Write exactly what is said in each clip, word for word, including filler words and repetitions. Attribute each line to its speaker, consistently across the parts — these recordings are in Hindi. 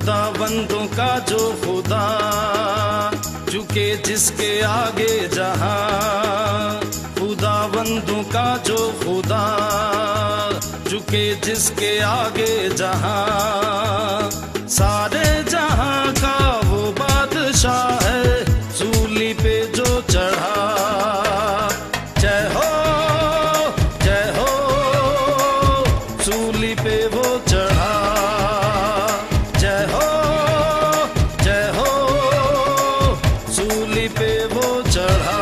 Speaker 1: खुदाबंदों का जो खुदा, झुके जिसके आगे जहां। खुदाबंदों का जो खुदा, झुके जिसके आगे जहां। सारे जहां का वो बादशाह है, सूली पे जो चढ़ा। जय हो जय हो, सूली पे वो चढ़ा। जय हो जय हो, सूली पे वो चढ़ा।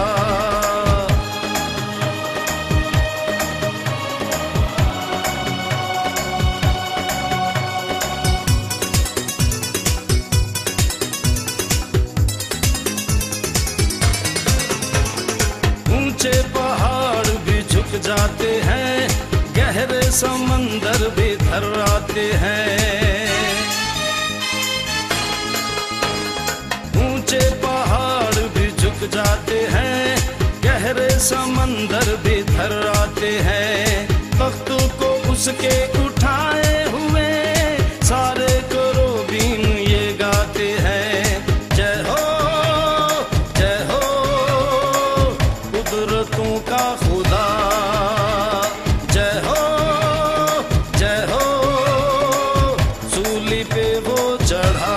Speaker 1: ऊंचे पहाड़ भी झुक जाते हैं, गहरे समंदर भी थर्राते हैं। ऊंचे पहाड़ भी झुक जाते हैं, गहरे समंदर भी थर्राते हैं। तख्तों को उसके उठाए हुए सारे करोबीन ये गाते हैं। जय हो जय हो, कुदरतों का खुदा। जय हो जय हो, सूली पे वो चढ़ा।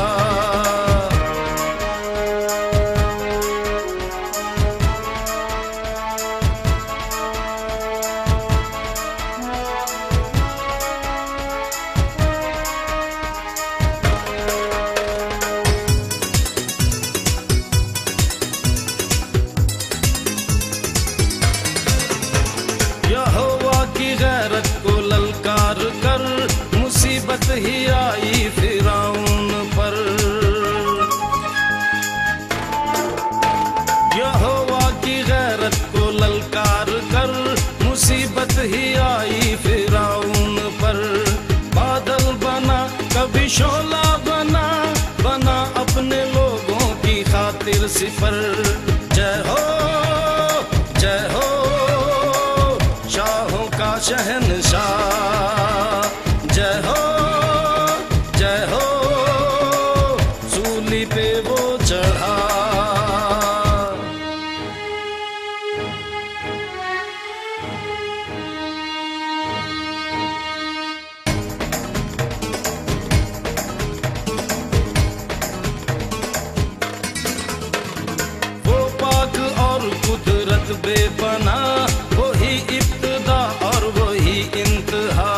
Speaker 1: यहोवा की गैरत को ललकार कर, मुसीबत ही आई फिरौन पर। यहोवा की गैरत को ललकार कर, मुसीबत ही आई फिरौन पर। बादल बना कभी शोला बना, बना अपने लोगों की खातिर सिफर। जय हो जय हो, शाहों का शहनशाह। जय हो जय हो, सूली पे वो चढ़ा। वो पाक और कुदरत बेपना, वही इब्तिदा और वही इंतहा।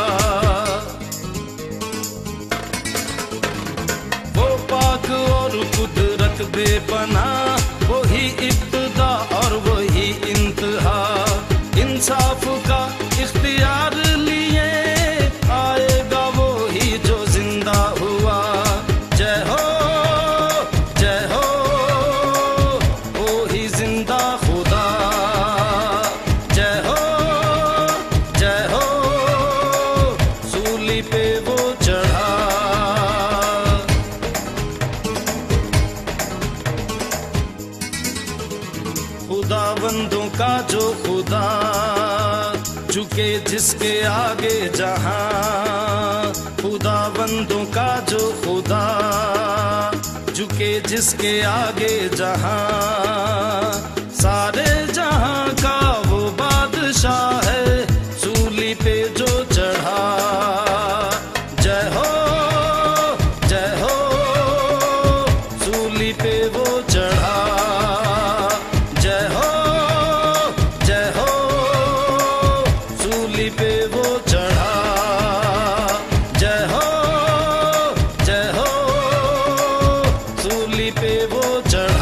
Speaker 1: वो पाक और कुदरत बेपना, वही इब्तिदा और वही इंतहा। इंसाफ का इख्तियार लिए आएगा वो ही जो जिंदा हुआ। जय हो जय हो, वो ही जिंदा खुदा। जय हो जय हो, सूली पे वो चढ़ा। खुदाबंदों का जो खुदा, झुके जिसके आगे जहां। खुदाबंदों का जो खुदा, झुके जिसके आगे जहां। सारे जहां का वो बादशाह है, सूली पे जो चढ़ा। जय हो जय हो, सूली पे वो चढ़ा। जय हो जय हो, सूली पे वो चढ़ा। जय हो जय हो, सूली पे वो चढ़ा।